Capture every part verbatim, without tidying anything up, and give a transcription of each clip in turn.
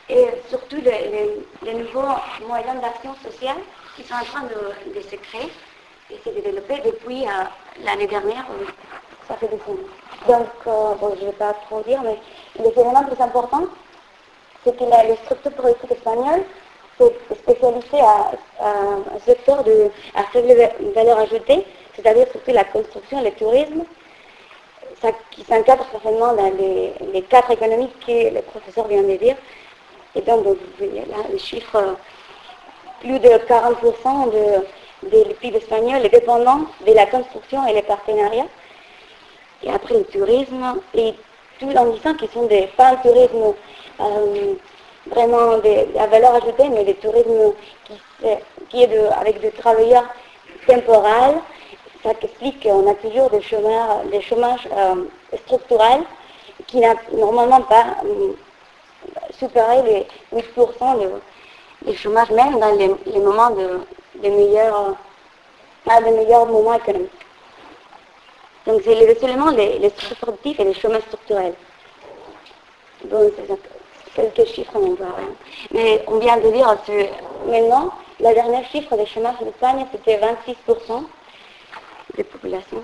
et surtout les, les, les nouveaux moyens d'action sociale qui sont en train de, de se créer et se développer depuis euh, l'année dernière, euh, ça fait des années. Donc, euh, bon, je ne vais pas trop dire, mais les éléments plus importants, c'est que la, les structures politiques espagnoles s'est spécialisées à, à un secteur de, à faible valeur ajoutée, c'est-à-dire surtout la construction, le tourisme, ça, qui s'encadre parfaitement dans les, les cadres économiques que le professeur vient de dire. Et donc, vous voyez là, les chiffres, plus de quarante pour cent de, de P I B espagnol est dépendant de la construction et les partenariats. Et après le tourisme, et tout en disant qu'ils sont des, pas un tourisme euh, vraiment de, à valeur ajoutée, mais des tourismes qui, qui est de, avec des travailleurs temporels. Ça explique qu'on a toujours des chômeurs, des chômages euh, structurels qui n'a normalement pas euh, supéré les huit pour cent de, de chômage, même dans les, les moments de, de, meilleurs, euh, de meilleurs moments économiques. Donc c'est les, seulement les, les structures productives et les chômages structurels. Bon, c'est quelques chiffres, on voit rien. Mais on vient de dire, maintenant, la dernière chiffre des chômages en Espagne, c'était vingt-six pour cent de population.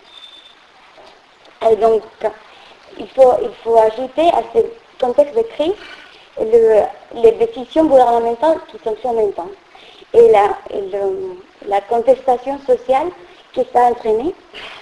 Et donc, il faut, il faut ajouter à ce contexte de crise le, les décisions gouvernementales qui sont faites en même temps. Et la, et le, la contestation sociale que ça a entraîné.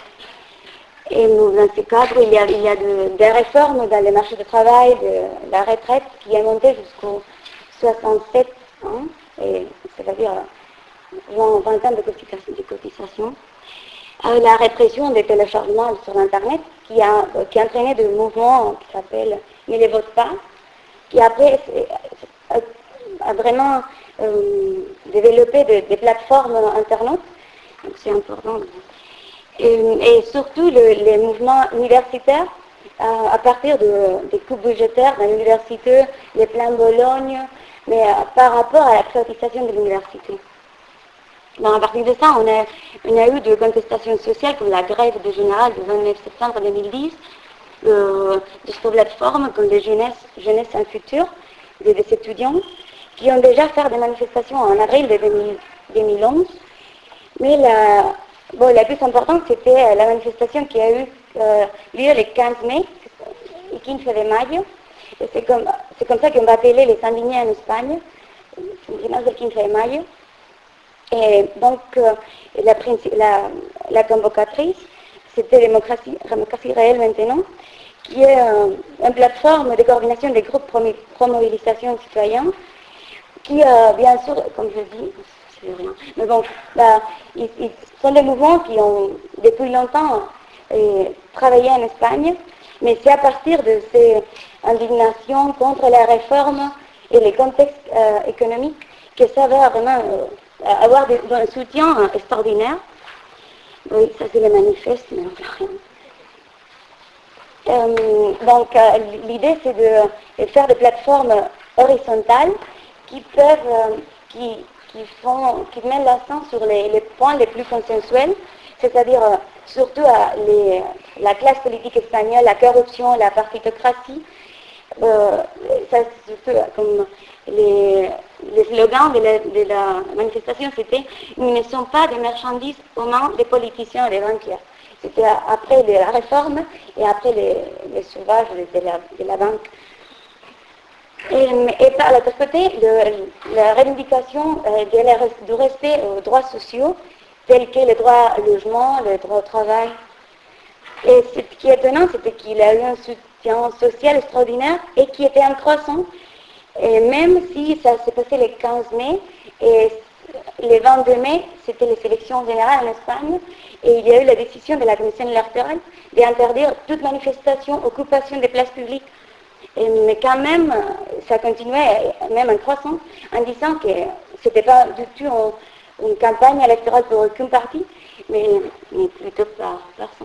Et dans ce cadre, il y a, il y a de, des réformes dans les marchés de travail, de la retraite qui est montée jusqu'aux soixante-sept ans, et c'est-à-dire vingt ans de cotisation. De cotisation. Euh, la répression des téléchargements sur Internet qui a, qui a entraîné des mouvements qui s'appellent Ne les vote pas, qui après a, a vraiment euh, développé des, des plateformes Internet, donc c'est important. Et, et surtout le, les mouvements universitaires, euh, à partir de, des coupes budgétaires dans l'université, les plans Bologne, mais euh, par rapport à la privatisation de l'université. Donc, à partir de ça, on a, on a eu des contestations sociales comme la grève de générale du vingt-neuf septembre deux mille dix, euh, des plateformes comme les Jeunesse, Jeunesse en Futur, des, des étudiants, qui ont déjà fait des manifestations en avril de deux mille onze. Mais la, bon, la plus importante, c'était la manifestation qui a eu euh, lieu le quinze mai, le quinze de mayo. Et c'est comme, c'est comme ça qu'on va appeler les indignés en Espagne, le dimanche du quinze de mayo. Et donc, euh, la, la, la convocatrice, c'était Démocratie, Démocratie réelle maintenant, qui est euh, une plateforme de coordination des groupes pro-mobilisation citoyens, qui, euh, bien sûr, comme je dis, c'est rien, mais bon, bah, ils, ils sont des mouvements qui ont depuis longtemps euh, travaillé en Espagne, mais c'est à partir de ces indignations contre la réforme et les contextes euh, économiques que ça va vraiment euh, avoir des, un soutien euh, extraordinaire. Oui, ça c'est le manifeste, mais on ne fait rien. Euh, donc euh, l'idée c'est de, de faire des plateformes horizontales qui peuvent, euh, qui, qui, font, qui mettent l'accent sur les, les points les plus consensuels, c'est-à-dire euh, surtout euh, les, la classe politique espagnole, la corruption, la partitocratie. Euh, ça, surtout, comme les, les slogans de la, de la manifestation, c'était « Nous ne sommes pas des marchandises aux mains des politiciens et des banquiers ». C'était après la réforme et après les, les sauvages de la, de la banque. Et, et par l'autre côté, le, la revendication euh, de la, du respect aux droits sociaux, tels que le droit au logement, le droit au travail. Et ce qui est étonnant, c'était qu'il a eu un soutien social extraordinaire et qui était en croissant. Et même si ça s'est passé le quinze mai, et le vingt-deux mai, c'était les élections générales en Espagne, et il y a eu la décision de la commission électorale d'interdire toute manifestation, occupation des places publiques. Et, mais quand même, ça continuait, même en croissant, en disant que ce n'était pas du tout une, une campagne électorale pour aucun parti, mais, mais plutôt par personne.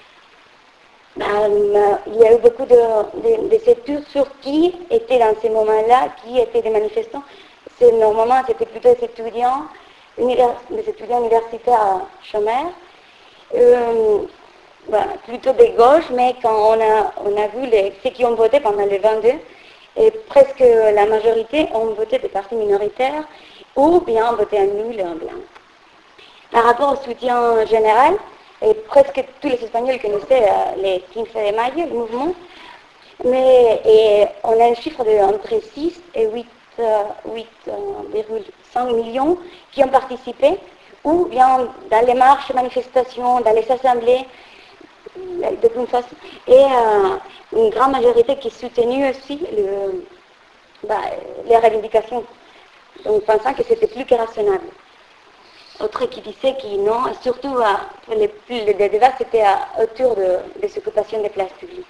Euh, il y a eu beaucoup de, de, de études sur qui étaient dans ces moments-là, qui étaient des manifestants. C'est, normalement, c'était plutôt des étudiants, univers, des étudiants universitaires chômeurs, euh, ben, plutôt des gauches, mais quand on a, on a vu les, ceux qui ont voté pendant le vingt-deux, et presque la majorité ont voté des partis minoritaires ou bien ont voté un nul et un blanc. Par rapport au soutien général, et presque tous les Espagnols connaissaient euh, les quinze de mayo, le mouvement, mais et on a un chiffre de entre six et huit virgule cinq millions qui ont participé, ou bien dans les marches, manifestations, dans les assemblées, de toute façon, et euh, une grande majorité qui soutenait aussi le, bah, les revendications, donc pensant que c'était plus que rationnable. Autre qui disait que non, surtout euh, les, les, les débats c'était euh, autour de, des occupations des places publiques.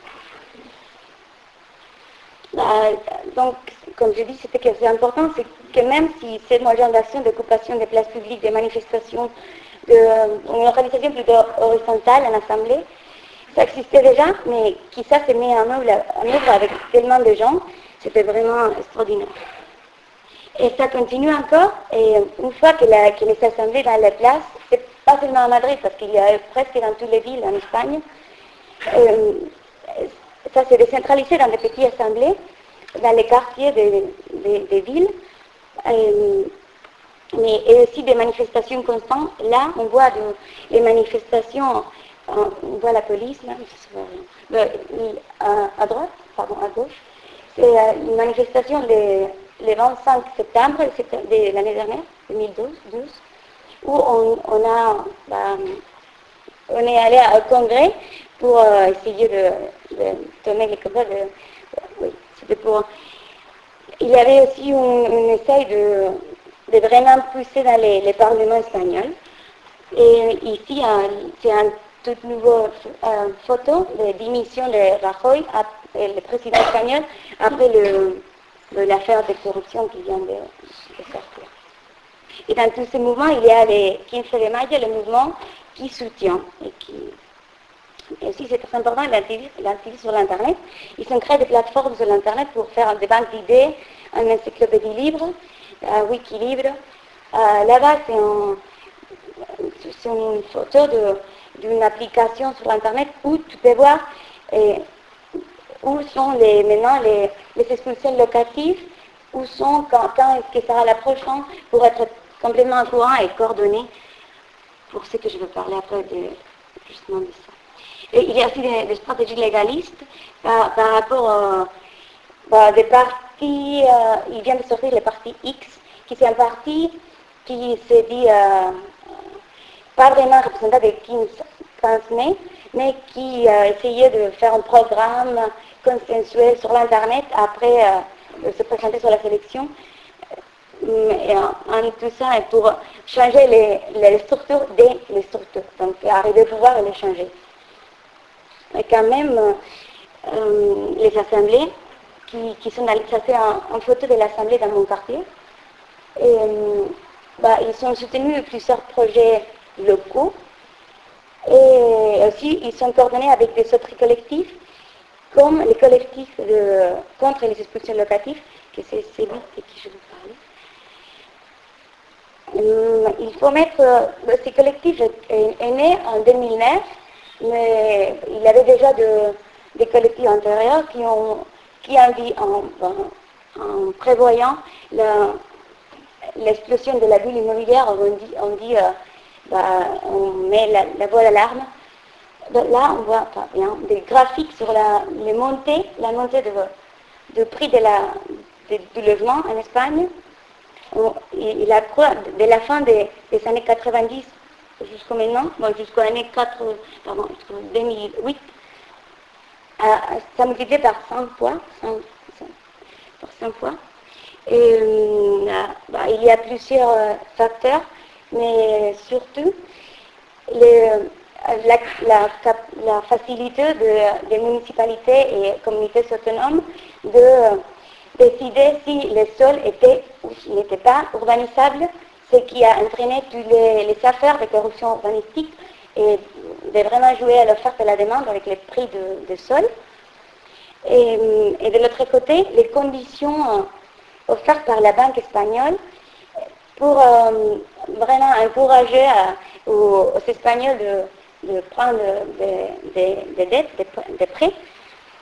Euh, donc, comme je dis, c'était que c'est important, c'est que même si cette moyen d'action d'occupation des places publiques, des manifestations, de, une organisation plutôt horizontale en assemblée, ça existait déjà, mais qui ça s'est mis en œuvre, en œuvre avec tellement de gens, c'était vraiment extraordinaire. Et ça continue encore, et une fois que, la, que les assemblées dans les places, c'est pas seulement à Madrid, parce qu'il y a presque dans toutes les villes en Espagne, euh, ça s'est décentralisé dans des petites assemblées, dans les quartiers des, des, des villes, euh, mais et aussi des manifestations constantes. Là, on voit de, les manifestations, on voit la police, là, euh, à, à droite, pardon, à gauche. C'est une manifestation le, le vingt-cinq septembre de l'année dernière, deux mille douze, où on, on a, bah, on est allé au congrès pour euh, essayer de, de donner quelque chose de, oui, c'était pour. Il y avait aussi un essai de, de vraiment pousser dans les, les parlements espagnols. Et ici, c'est un tout nouveau euh, photo de démission de Rajoy, le président espagnol, après le, l'affaire de corruption qui vient de, de sortir. Et dans tous ces mouvements, il y a les quinze de mayo, le mouvement qui soutient et qui. Et aussi, c'est très important, l'activisme sur l'Internet. Ils ont créé des plateformes sur l'Internet pour faire des banques d'idées, une encyclopédie libre, un Wikilibre. Euh, là-bas, c'est, un, c'est une photo de, d'une application sur l'Internet où tu peux voir et, où sont les, maintenant les, les expulsions locatives, où sont, quand, quand est-ce que sera la prochaine, pour être complètement au courant et coordonné pour ce que je veux parler après de, justement de ça. Et il y a aussi des, des stratégies légalistes par, par rapport à bah, des partis, euh, il vient de sortir le parti X, qui c'est un parti qui s'est dit euh, pas vraiment représentant des quinze mai, mais qui a essayé de faire un programme consensuel sur l'Internet après euh, de se présenter sur la sélection. Et en, en tout ça, pour changer les, les structures des les structures, donc arriver au pouvoir et les changer. Et quand même, euh, les assemblées, qui, qui sont dans, ça c'est en, en photo de l'assemblée dans mon quartier, et, euh, bah, ils sont soutenus de plusieurs projets locaux, et aussi ils sont coordonnés avec des autres collectifs, comme les collectifs de, contre les expulsions locatives, que c'est celui de qui je vous parlais. Euh, il faut mettre, euh, ce collectif est, est né en deux mille neuf, mais il y avait déjà de, des collectifs antérieurs qui ont, qui ont dit, en, en, en prévoyant la, l'explosion de la bulle immobilière, on dit, on, dit, euh, bah, on met la, la voie d'alarme. Là, on voit pas bien des graphiques sur la, les montées, la montée de, de prix de la, de, du logement en Espagne. On, il a quoi de la fin des, des années quatre-vingt-dix jusqu'au maintenant, bon, jusqu'aux années quatre, pardon, deux mille huit, euh, ça multiplié par cent fois, cent, cent, par cent fois. Et, euh, bah, il y a plusieurs euh, facteurs, mais surtout les, la, la, la facilité de, des municipalités et communautés autonomes de euh, décider si le sol était ou n'était pas urbanisable, ce qui a entraîné toutes les, les affaires de corruption urbanistique et de vraiment jouer à l'offre et la demande avec les prix de, de sol. Et, et de l'autre côté, les conditions euh, offertes par la Banque espagnole pour euh, vraiment encourager à, aux, aux Espagnols de, de prendre des de, de dettes, des de prêts.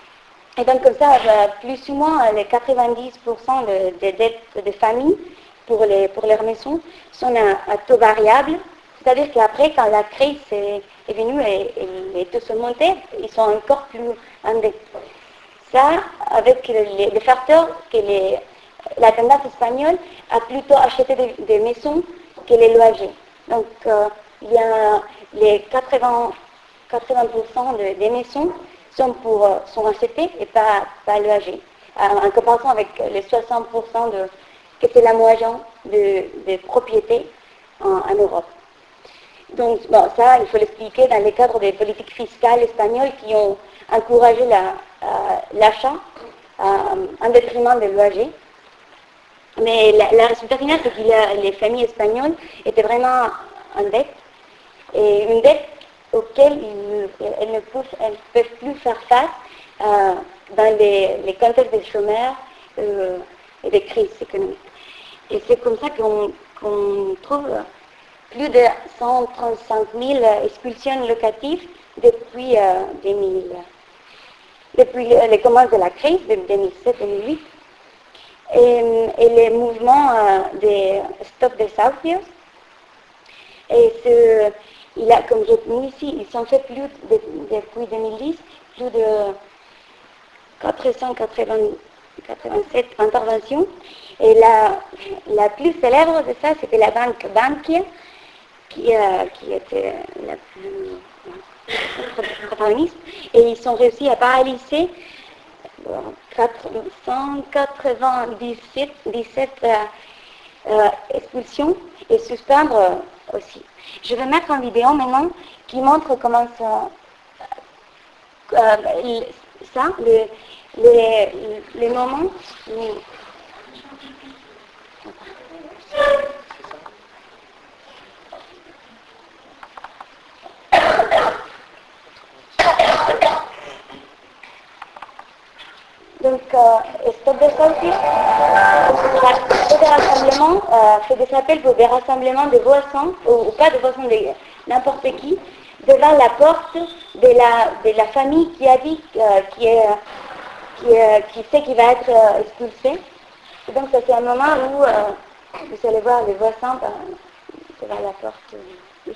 Et donc comme ça, euh, plus ou moins les quatre-vingt-dix pour cent de- des dettes des familles pour, les, pour leurs maisons sont à, à taux variable. C'est-à-dire qu'après, quand la crise est, est venue et, et les taux sont montés, ils sont encore plus endettés. Ça, avec les, les facteurs que les, la tendance espagnole a plutôt acheté des, des maisons que les loyers. Donc, euh, il y a les quatre-vingts, quatre-vingts pour cent de, des maisons sont, pour, euh, sont achetées et pas, pas loyées. En, en comparaison avec les soixante pour cent de, que c'est la moyenne de, de propriétés en, en Europe. Donc, bon, ça, il faut l'expliquer dans le cadre des politiques fiscales espagnoles qui ont encouragé la, euh, l'achat euh, en détriment des loyers. Mais le résultat final, c'est que les familles espagnoles étaient vraiment en dette, et une dette auquel ils, elles ne peuvent, elles peuvent plus faire face euh, dans les, les contextes des chômeurs euh, et des crises économiques. Et c'est comme ça qu'on, qu'on trouve plus de cent trente-cinq mille expulsions locatives depuis euh, deux mille, depuis les commences de la crise de deux mille sept deux mille huit. Et, et les mouvements euh, des Stop Desahucios. Et ce, il a, comme j'ai mis ici, ils ont fait plus de, depuis deux mille dix, plus de quatre cent quatre-vingt-sept interventions. Et la, la plus célèbre de ça, c'était la banque Bankia, qui, euh, qui était la plus protagoniste. Et ils ont réussi à paralyser quatre cent quatre-vingt-dix-sept euh, euh, expulsions et suspendre euh, aussi. Je vais mettre une vidéo maintenant qui montre comment ça, euh, ça les, les, les moments où... Donc, euh, Stop Desahucios fait des rassemblements, euh, fait des appels pour des rassemblements de voisins, ou, ou pas de voisins, de n'importe qui, devant la porte de la, de la famille qui habite, euh, qui, est, qui, est, qui sait qu'il va être euh, expulsé. Et donc, ça c'est un moment où euh, vous allez voir les voisins ben, devant la porte. Euh,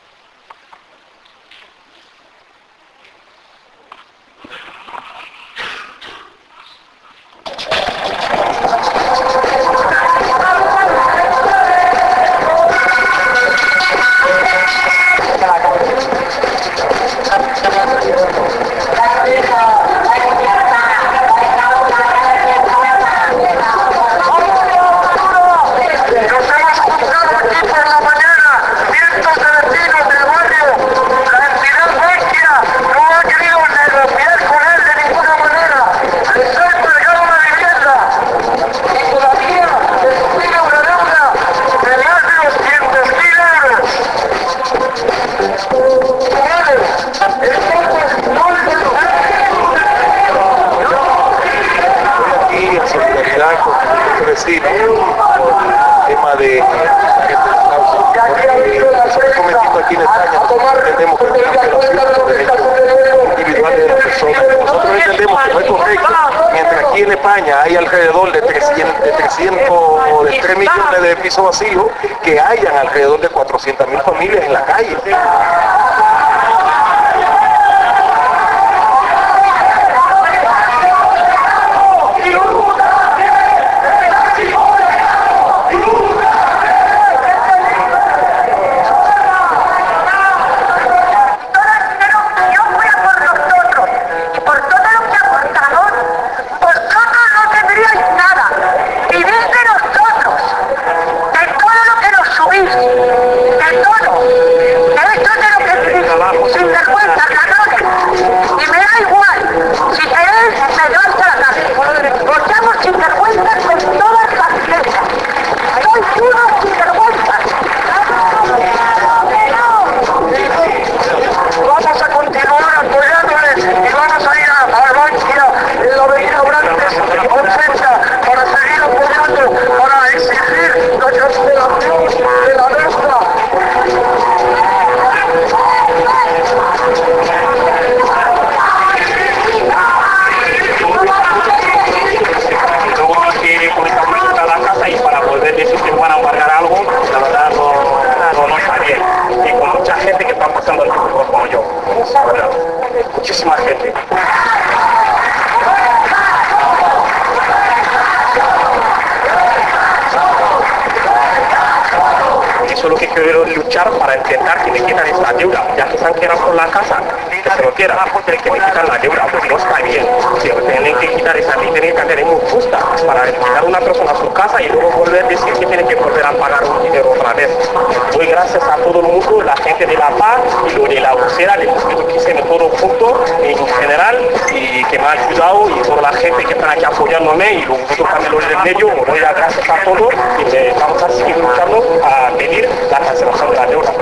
vecinos por el tema de un momentito aquí en España nosotros entendemos que es una violación de los derechos individuales de las personas. Nosotros entendemos que no es correcto, mientras aquí en España hay alrededor de trescientos, de trescientos, de tres millones de pisos vacíos, que hayan alrededor de cuatrocientas mil familias en la calle. que luchar para intentar que me quitan esta deuda, ya que se han quedado con la casa, que se lo quiera, que me quitan la deuda, pues no está bien. Si tienen que quitar esa ley, tienen que tener muy justa para quitar a una persona a su casa y luego volver a decir que tiene que volver a pagar un dinero otra vez. Doy gracias a todo el mundo, la gente de La Paz y lo de la vocera, de mosquito que hice todo junto en general y que me ha ayudado y toda la gente que está aquí apoyándome y luego también los del medio, doy las gracias a todos y eh, vamos a seguir luchando a pedir la cancelación de la deuda.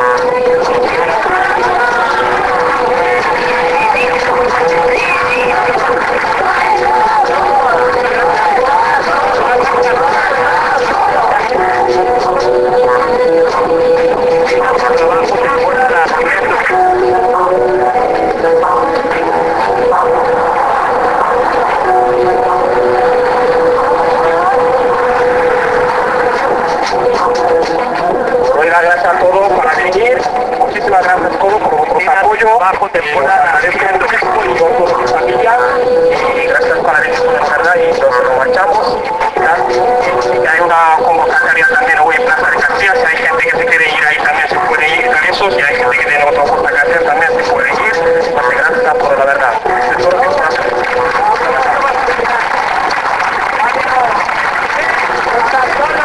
Gracias a todos por venir, muchísimas gracias a todos por vuestro apoyo, bajo temporada, agradezco muchísimo y por todas mis familias y gracias por venir con la verdad y nos marchamos y hay una convocatoria también hoy en Plaza de Castilla, si hay gente que se quiere ir ahí también se puede ir con eso, si hay gente que tiene otra cosa que hacer también se puede ir, pues gracias a todos la verdad. De todo mi corazón.